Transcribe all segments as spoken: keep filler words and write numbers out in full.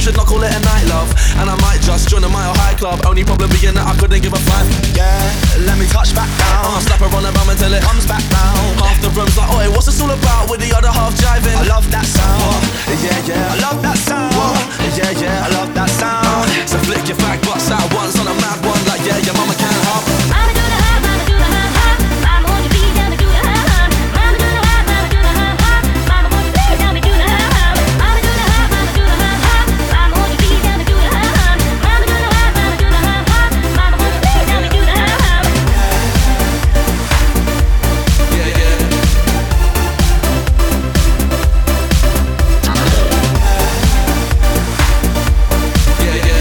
should not call it a night, love. And I might just join a Mile High Club. Only problem being that I couldn't give a five. Yeah, let me touch back down. I'll slap her on the bum until it Comes back round. half the room's like, oi, what's this all about? With the other half jiving. I love that sound. What? Yeah, yeah, I love that sound. What? Yeah, yeah, I love that sound. So flick your fag butts out once on a mad one. Like, yeah, your mama can't hop. Mama do the hop, mama do the hop, hop. Mama want you please help me do the hop, hop. Mama do the hop, mama do the hop, hop. Mama want you please help me do the hop, hop. Mama do the hop, mama do the hop, hop. Mama want you please help me do the hop, hop. Mama do the hop, mama do the hop, hop. Mama want you please help me do the hop, hop. Yeah, yeah. Yeah, yeah.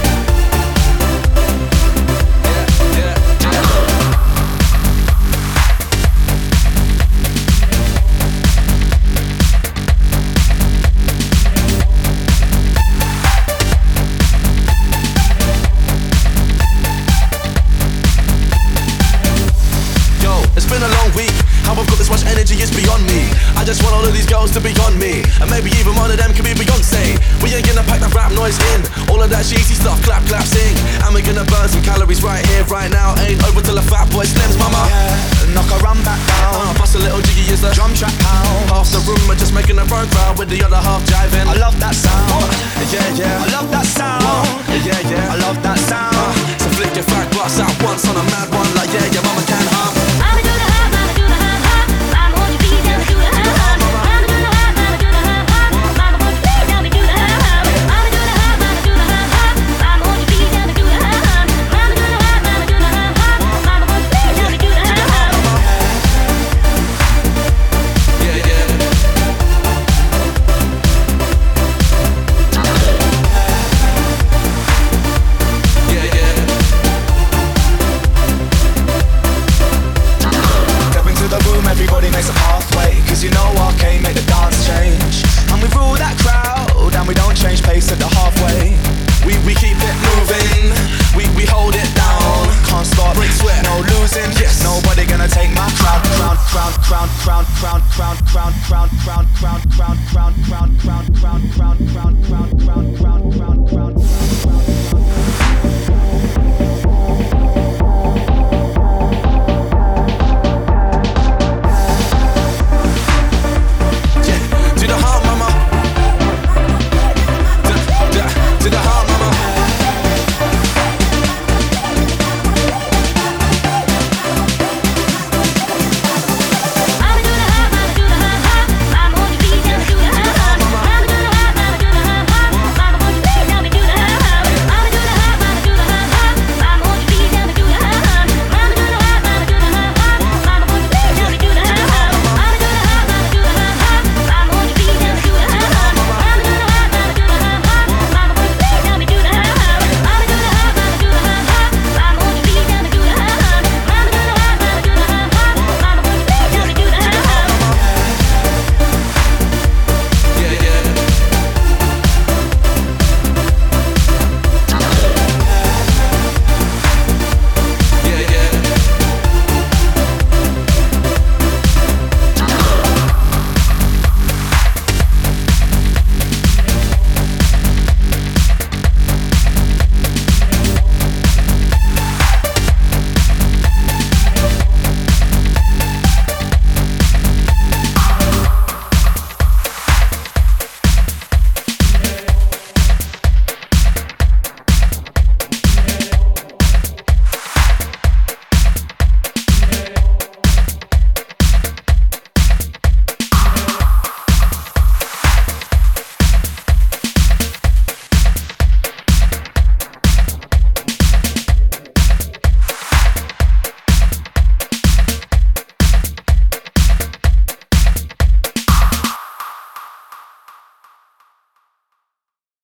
Yo, it's been a long week. How I've got this much energy is beyond me. I just want all of these girls to be on me. And maybe even one of them could be Beyonce. We ain't gonna pack that rap noise in. All of that cheesy stuff, clap, clap, sing. And we're gonna burn some calories right here, right now. Ain't over till a fat boy slims, mama. Yeah, knock a run back down. Uh, bust a little jiggy is the Drum track pound. half the room are just making a run crowd with the other half jiving. I love that sound. Yeah, yeah. I love that sound. Yeah, yeah. I love that sound. So flick your fat butts out once on a mad one. Like, yeah, your mama can't hop. Mama do the hop, mama do the hop, hop. Mama want you please help me do the hop, hop. Mama do the hop, mama do the hop, hop. Mama want you please help me do the hop, hop. Mama do the hop, mama do the hop, hop. Mama want you please help me do the hop, hop. Mama do the hop, mama do the hop, hop. Mama want you please help me do the hop, hop. Yeah, yeah. Yeah, yeah. Step into the room, everybody makes a pathway. Cause you know arcade make the dance change. And we rule that crowd, and we don't change pace at the halfway. We we keep it moving. We we hold it down. Can't stop, Break sweat. no losing. Yes. Nobody gonna take my crown, crown, crown, crown, crown, crown, crown, crown, crown, crown, crown, crown, crown, crown, crown, crown, crown.